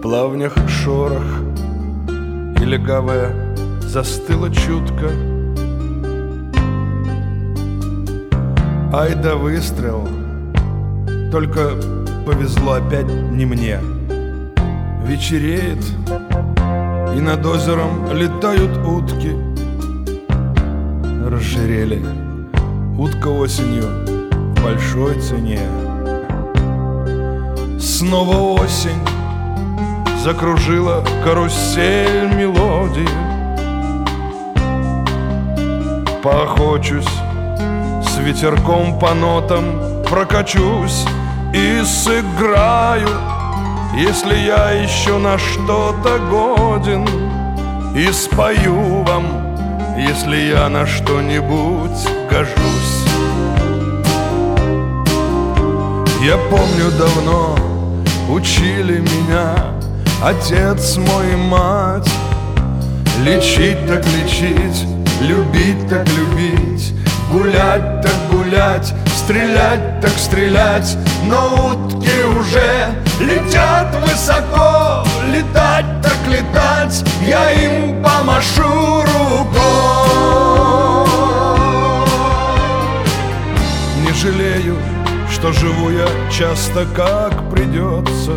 плавнях шорох, и легавая застыла чутко. Ай да выстрел, только повезло опять не мне. Вечереет, и над озером летают утки. Разжирели, утка осенью в большой цене. Снова осень закружила карусель мелодии. Поохочусь, с ветерком по нотам прокачусь и сыграю, если я еще на что-то годен, и спою вам, если я на что-нибудь гожусь. Я помню, давно учили меня отец мой и мать: лечить так лечить, любить так любить, гулять так гулять, стрелять так стрелять. Но утки уже летят высоко, летать так летать, я им помашу рукой. Не жалею, что живу я часто как придется,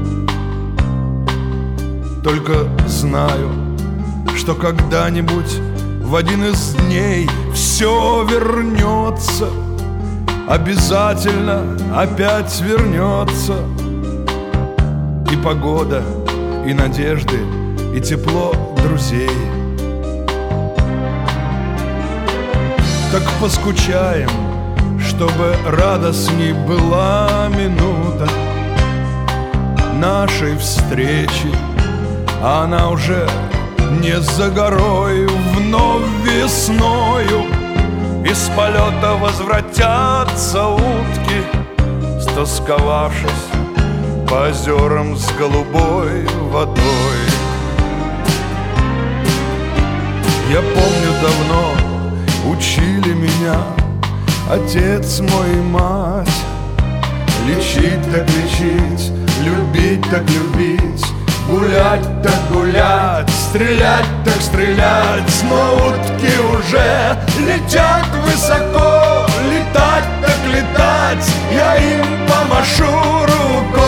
только знаю, что когда-нибудь в один из дней все вернется, обязательно опять вернется. И погода, и надежды, и тепло друзей. Так поскучаем, чтобы радостней была минута нашей встречи, а она уже не за горой. Вновь весною из полета возвратятся утки, стосковавшись по озерам с голубой водой. Я помню, давно учили меня отец мой и мать: лечить так лечить, любить так любить, гулять так гулять, стрелять так стрелять. Но утки уже летят высоко, летать так летать, я им помашу рукой.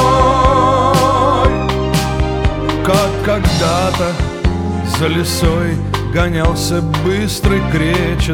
Как когда-то за лесой гонялся быстрый кречет,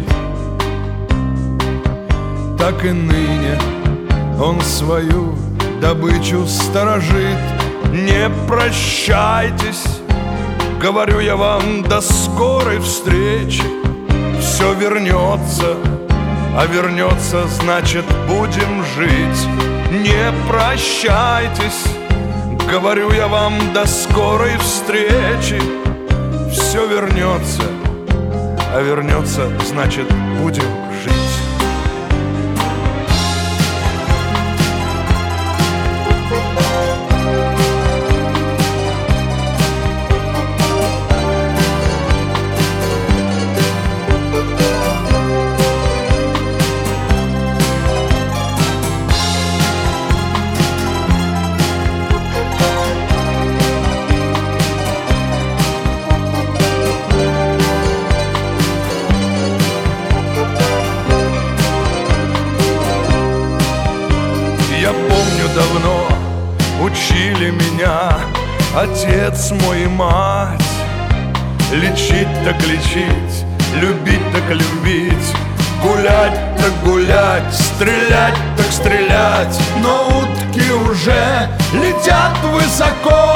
так и ныне он свою добычу сторожит. Не прощайтесь, говорю я вам, до скорой встречи. Все вернется, а вернется, значит, будем жить. Не прощайтесь, говорю я вам, до скорой встречи. Все вернется, а вернется, значит, будем жить. Я помню, давно учили меня отец мой и мать: лечить так лечить, любить так любить, гулять так гулять, стрелять так стрелять. Но утки уже летят высоко,